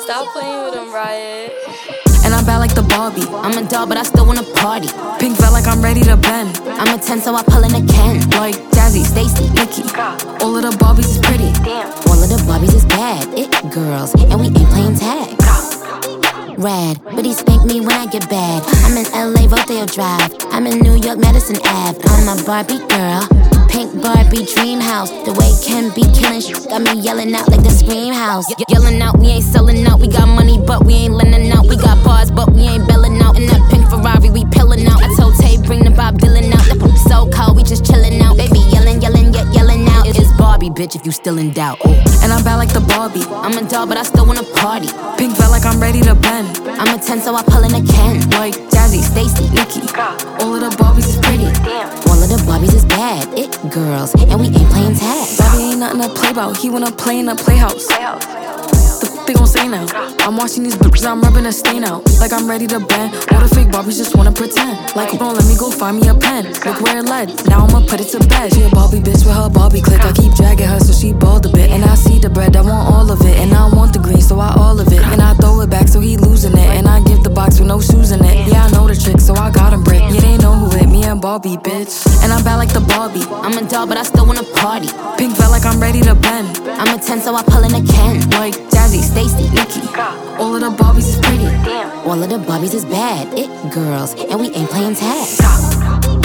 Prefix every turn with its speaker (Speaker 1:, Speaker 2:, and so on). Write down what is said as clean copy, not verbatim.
Speaker 1: Stop playing with him, Riot.
Speaker 2: And I'm bad like the Barbie.
Speaker 3: I'm a doll, but I still wanna party.
Speaker 2: Pink felt like I'm ready to bend.
Speaker 3: I'm a 10, so I pull in a Ken.
Speaker 2: Like Jazzy,
Speaker 3: Stacy,
Speaker 2: Nikki. All of the Barbies is pretty.
Speaker 3: All of the Barbies is bad. It girls, and we ain't playing tag. Rad, but he spanked me when I get bad. I'm in LA, Rodeo Drive. I'm in New York, Madison Ave. I'm a Barbie girl. Pink Barbie dream house. The way Ken be killing got me yelling out like the Scream House. Yelling out, we ain't selling out. We got money, but we ain't lending out. We got bars, but we ain't belling out. In that pink Ferrari, we pillin' out. I told Tay, bring the Bob Dylan out. The poop so cold, we just chillin' out. Baby yelling, yet yelling out. It's Barbie, bitch, if you still in doubt. Ooh.
Speaker 2: And I'm bad like the Barbie.
Speaker 3: I'm a doll, but I still wanna party.
Speaker 2: Pink felt like I'm ready to bend.
Speaker 3: I'm a 10, so I pull in a Ken.
Speaker 2: Like Jazzy,
Speaker 3: Stacy,
Speaker 2: Nikki. All of the Barbies is pretty.
Speaker 3: All of the Barbies is bad. It girls, and we ain't playing tag.
Speaker 2: Bobby ain't nothing to play about. He wanna play in a playhouse. The they gon' say now? I'm watching these bitches, I'm rubbing a stain out. Like I'm ready to bend. All the fake Barbies just wanna pretend. Like, hold on, let me go find me a pen. Look where it led. Now I'ma put it to bed. She a Barbie bitch with her Barbie click. I keep dragging her so she bald a bit. And I see the bread, I want all of it. And I want the green, so I all of it. And I throw it back so he losing it. And I give the box with no shoes in it. Yeah, I know the trick, so I got him brick. Yeah, they know who it, me and Barbie, bitch. And I'm bad like the Barbie.
Speaker 3: I'm a doll, but I still wanna party.
Speaker 2: Pink felt like I'm ready to bend.
Speaker 3: I'm a 10, so I pull in a Ken.
Speaker 2: Like Jazzy,
Speaker 3: Stacy, Nikki.
Speaker 2: All of the Barbies is pretty.
Speaker 3: All of the Barbies is bad. It girls, and we ain't playing tag.